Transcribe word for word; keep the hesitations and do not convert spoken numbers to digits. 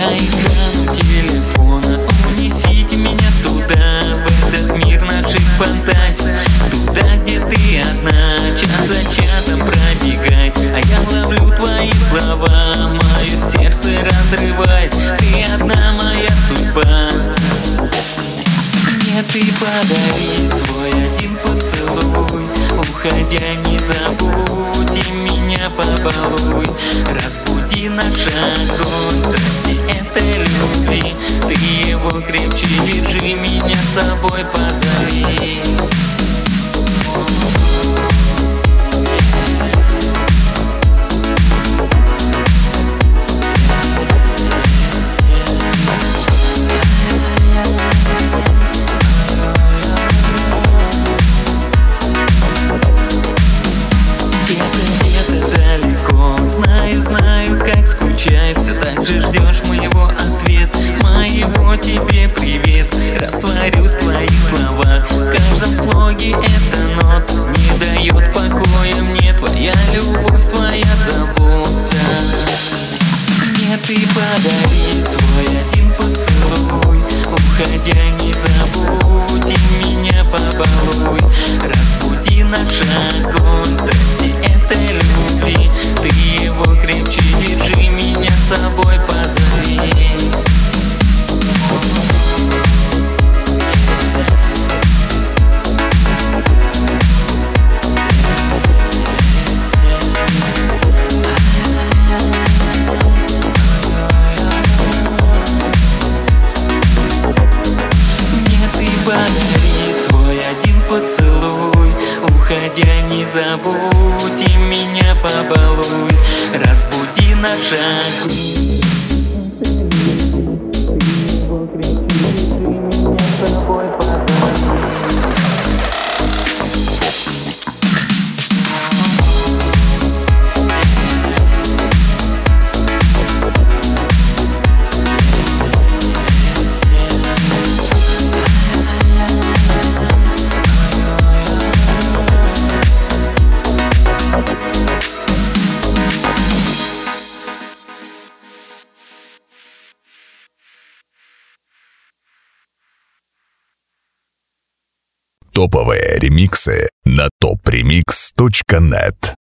экрану телефона. Унесите меня туда, в этот мир наших фантазий, туда, где ты одна, час за чатом пробегать. А я ловлю твои слова, мое сердце разрывает. Ты одна моя судьба. Нет, ты подари свой один поцелуй, уходя не забудь и меня побалуй. Разбуди наш огонь страсти этой любви, ты его крепче держи, меня с собой позови. Знаю, знаю, как скучаю, все так же ждешь моего ответа, моего тебе привет. Растворюсь в твоих словах, в каждом слоге эта нота не дает покоя мне твоя любовь, твоя забота. Нет, ты подари свой один поцелуй, уходя не забудь и меня побалуй. Разбуди наш огонь страсти этой любви, ты его крепче держи, меня с собой позови. Подари свой один поцелуй, уходя не забудь и меня побалуй. Разбуди наш огонь. Топовые ремиксы на топ ремикс точка нет.